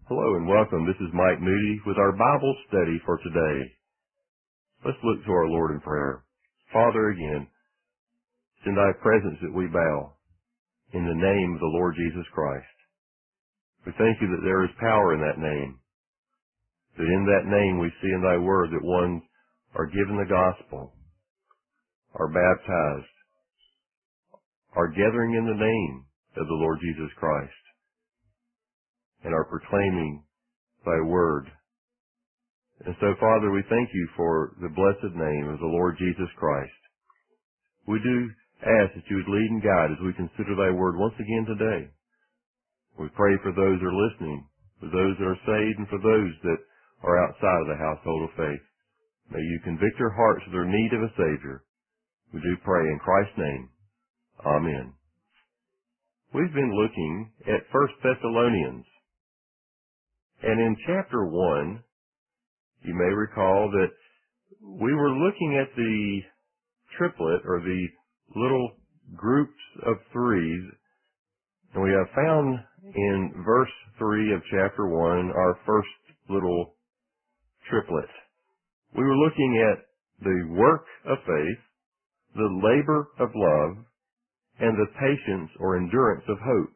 Hello and welcome. This is Mike Moody with our Bible study for today. Let's look to our Lord in prayer. Father, again, it's in thy presence that we bow in the name of the Lord Jesus Christ. We thank you that there is power in that name, that in that name we see in thy word that ones are given the gospel, are baptized, are gathering in the name of the Lord Jesus Christ, and are proclaiming thy word. And so, Father, we thank you for the blessed name of the Lord Jesus Christ. We do ask that you would lead and guide as we consider thy word once again today. We pray for those that are listening, for those that are saved, and for those that are outside of the household of faith. May you convict their hearts of their need of a Savior. We do pray in Christ's name. Amen. We've been looking at 1 Thessalonians. And in chapter 1, you may recall that we were looking at the triplet, or the little groups of threes, and we have found in verse 3 of chapter 1 our first little triplet. We were looking at the work of faith, the labor of love, and the patience or endurance of hope.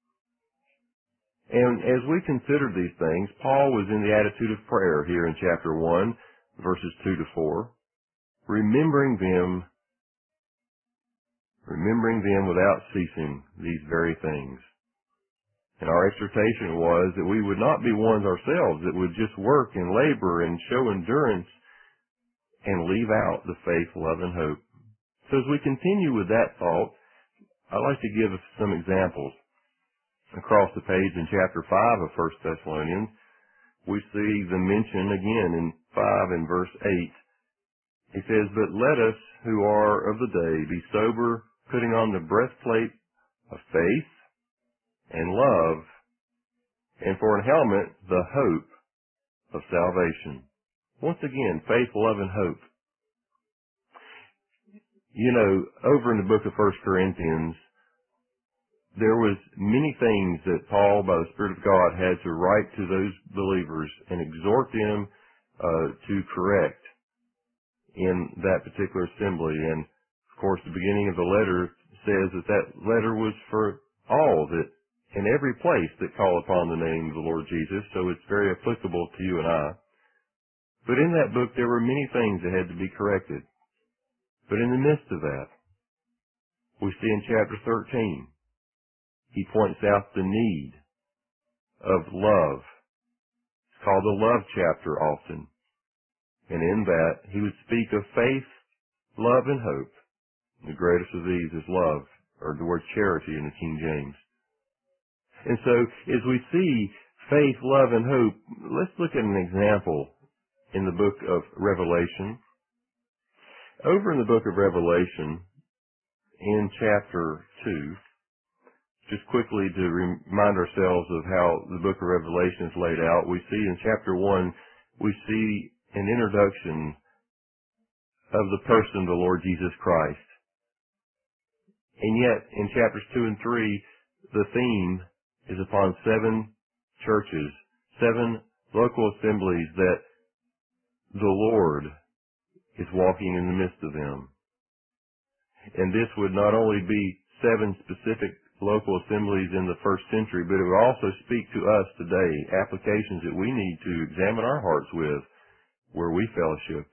And as we considered these things, Paul was in the attitude of prayer here in chapter 1, verses 2 to 4, remembering them without ceasing, these very things. And our exhortation was that we would not be ones ourselves that would just work and labor and show endurance and leave out the faith, love, and hope. So as we continue with that thought, I'd like to give some examples. Across the page in chapter 5 of 1 Thessalonians, we see the mention again in 5 and verse 8. He says, "But let us who are of the day be sober, putting on the breastplate of faith and love, and for an helmet the hope of salvation." Once again, faith, love, and hope. You know, over in the book of 1 Corinthians, there was many things that Paul, by the Spirit of God, had to write to those believers and exhort them to correct in that particular assembly. And, of course, the beginning of the letter says that that letter was for all, that in every place that call upon the name of the Lord Jesus, so it's very applicable to you and I. But in that book, there were many things that had to be corrected. But in the midst of that, we see in chapter 13, he points out the need of love. It's called the love chapter often. And in that, he would speak of faith, love, and hope. The greatest of these is love, or the word charity in the King James. And so, as we see faith, love, and hope, let's look at an example in the book of Revelation. Over in the book of Revelation, in chapter 2, just quickly to remind ourselves of how the book of Revelation is laid out, we see in chapter 1, we see an introduction of the person of the Lord Jesus Christ. And yet, in chapters 2 and 3, the theme is upon 7 churches, 7 local assemblies that the Lord is walking in the midst of them. And this would not only be 7 specific local assemblies in the first century, but it would also speak to us today, applications that we need to examine our hearts with, where we fellowship.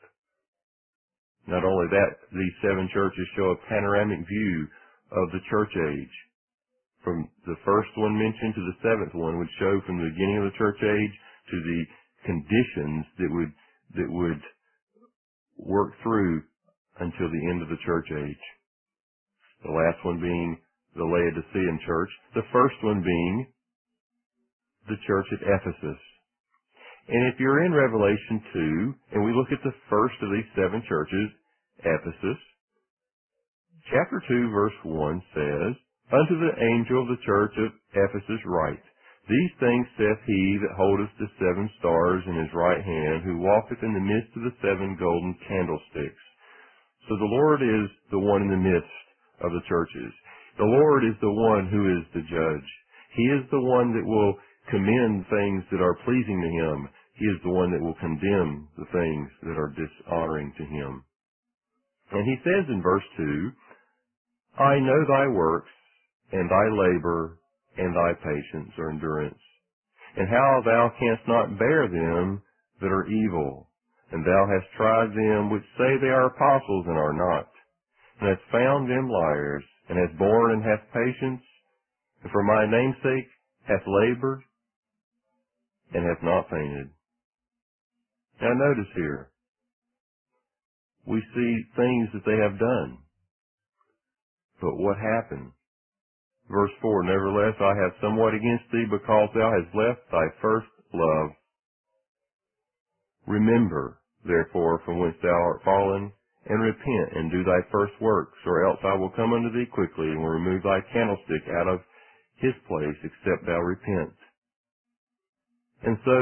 Not only that, these 7 churches show a panoramic view of the church age. From the first one mentioned to the 7th one would show from the beginning of the church age to the conditions that would work through until the end of the church age. The last one being the Laodicean church, the first one being the church at Ephesus. And if you're in Revelation 2, and we look at the first of these 7 churches, Ephesus, chapter 2, verse 1 says, "Unto the angel of the church of Ephesus write, These things saith he that holdeth the 7 stars in his right hand, who walketh in the midst of the 7 golden candlesticks." So the Lord is the one in the midst of the churches. The Lord is the one who is the judge. He is the one that will commend things that are pleasing to him. He is the one that will condemn the things that are dishonoring to him. And he says in verse 2, I know thy works, and thy labor, and thy patience or endurance, and how thou canst not bear them that are evil, and thou hast tried them which say they are apostles and are not, and hast found them liars, and hast borne and hast patience, and for my name's sake hath labored, and hath not fainted. Now notice here, we see things that they have done. But what happened? Verse 4, nevertheless I have somewhat against thee, because thou hast left thy first love. Remember, therefore, from whence thou art fallen, and repent, and do thy first works, or else I will come unto thee quickly, and will remove thy candlestick out of his place, except thou repent. And so,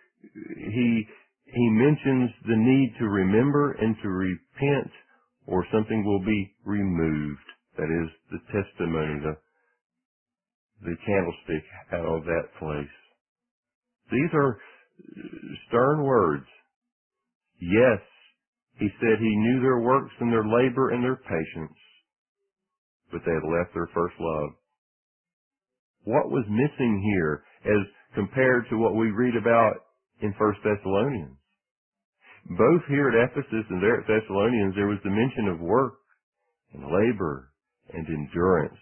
he mentions the need to remember and to repent, or something will be removed. That is the testimony, the candlestick out of that place. These are stern words. Yes, he said he knew their works and their labor and their patience, but they had left their first love. What was missing here as compared to what we read about in 1 Thessalonians? Both here at Ephesus and there at Thessalonians, there was the mention of work and labor and endurance.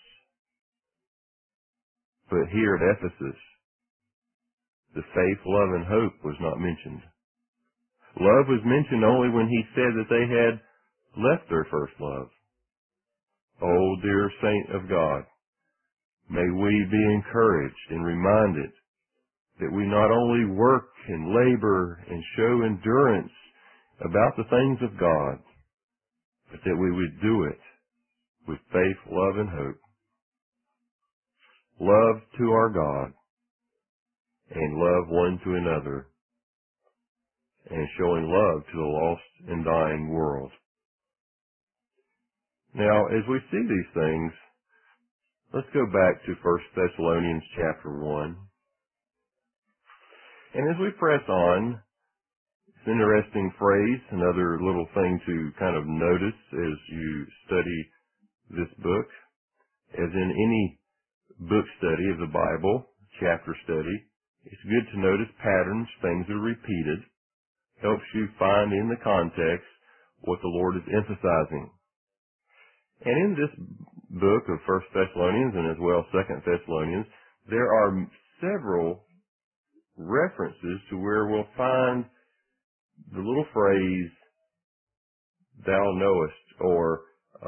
But here at Ephesus, the faith, love, and hope was not mentioned. Love was mentioned only when he said that they had left their first love. Oh, dear saint of God, may we be encouraged and reminded that we not only work and labor and show endurance about the things of God, but that we would do it with faith, love, and hope. Love to our God and love one to another, and showing love to the lost and dying world. Now, as we see these things, let's go back to 1 Thessalonians chapter 1. And as we press on, it's an interesting phrase, another little thing to kind of notice as you study this book. As in any book study of the Bible, chapter study, it's good to notice patterns, things that are repeated. Helps you find in the context what the Lord is emphasizing. And in this book of 1 Thessalonians and as well 2 Thessalonians, there are several references to where we'll find the little phrase, thou knowest, or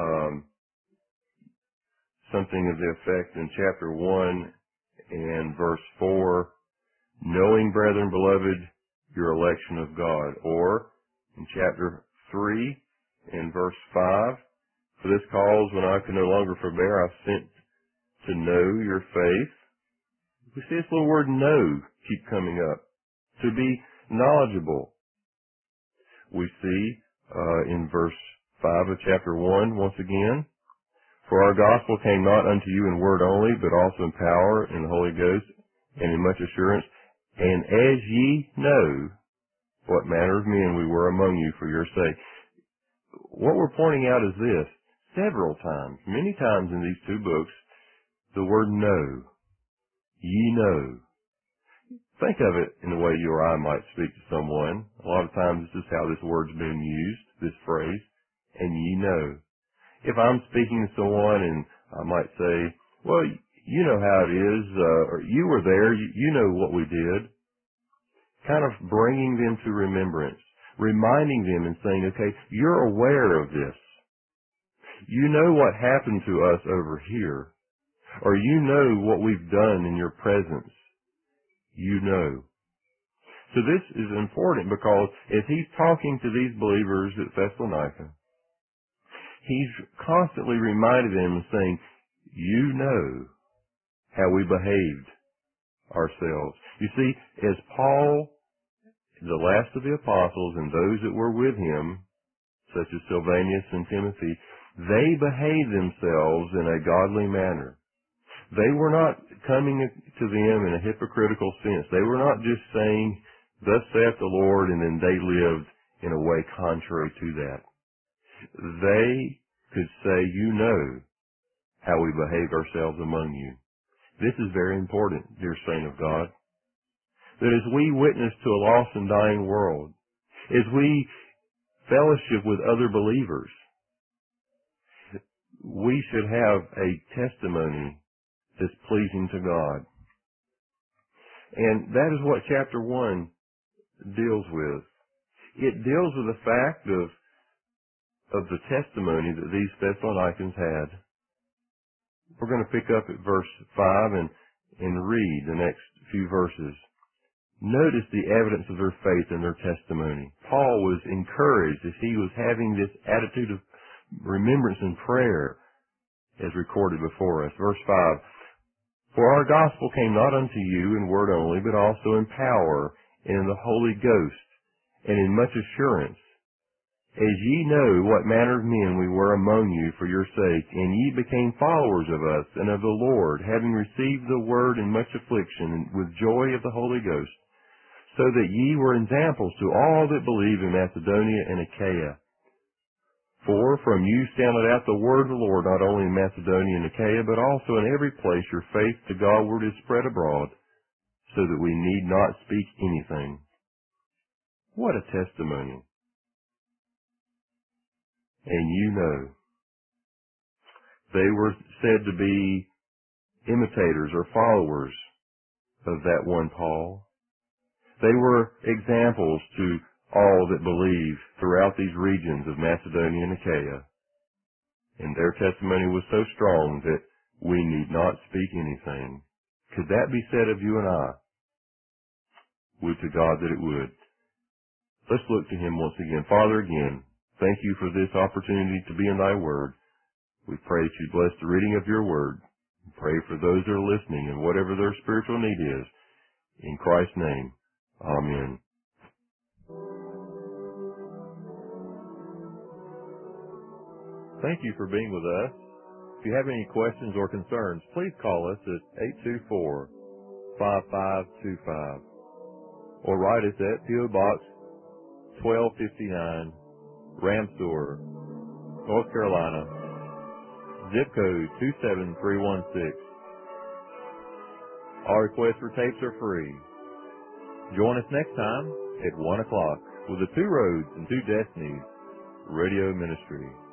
something of the effect in chapter 1 and verse 4, knowing, brethren, beloved, your election of God. Or in chapter 3 and verse 5, for this cause when I could no longer forbear, I sent to know your faith. We see this little word know keep coming up. To be knowledgeable. We see in verse 5 of chapter 1 once again, for our gospel came not unto you in word only, but also in power, in the Holy Ghost, and in much assurance. And as ye know what manner of men we were among you for your sake. What we're pointing out is this. Several times, many times in these two books, the word know. Ye know. Think of it in the way you or I might speak to someone. A lot of times this is how this word's been used, this phrase, and ye know. If I'm speaking to someone and I might say, well, you know how it is, or you were there, you know what we did. Kind of bringing them to remembrance, reminding them and saying, okay, you're aware of this. You know what happened to us over here, or you know what we've done in your presence. You know. So this is important because as he's talking to these believers at Thessalonica, he's constantly reminding them and saying, you know how we behaved ourselves. You see, as Paul, the last of the apostles, and those that were with him, such as Silvanus and Timothy, they behaved themselves in a godly manner. They were not coming to them in a hypocritical sense. They were not just saying, "Thus saith the Lord," and then they lived in a way contrary to that. They could say, "You know how we behaved ourselves among you." This is very important, dear saint of God, that as we witness to a lost and dying world, as we fellowship with other believers, we should have a testimony that's pleasing to God. And that is what chapter 1 deals with. It deals with the fact of the testimony that these Thessalonians had. We're going to pick up at verse 5 and read the next few verses. Notice the evidence of their faith and their testimony. Paul was encouraged as he was having this attitude of remembrance and prayer as recorded before us. Verse 5, "For our gospel came not unto you in word only, but also in power, and in the Holy Ghost, and in much assurance, as ye know what manner of men we were among you for your sake, and ye became followers of us and of the Lord, having received the word in much affliction, and with joy of the Holy Ghost, so that ye were examples to all that believe in Macedonia and Achaia. For from you sounded out the word of the Lord, not only in Macedonia and Achaia, but also in every place your faith to Godward is spread abroad, so that we need not speak anything." What a testimony. And you know, they were said to be imitators or followers of that one Paul. They were examples to all that believe throughout these regions of Macedonia and Achaia. And their testimony was so strong that we need not speak anything. Could that be said of you and I? Would to God that it would. Let's look to Him once again. Father, again, thank you for this opportunity to be in Thy Word. We pray that you bless the reading of your Word. We pray for those that are listening and whatever their spiritual need is. In Christ's name, amen. Thank you for being with us. If you have any questions or concerns, please call us at 824-5525 or write us at P.O. Box 1259, Ramseur, North Carolina, zip code 27316. All requests for tapes are free. Join us next time at 1 o'clock with the Two Roads and Two Destinies Radio Ministry.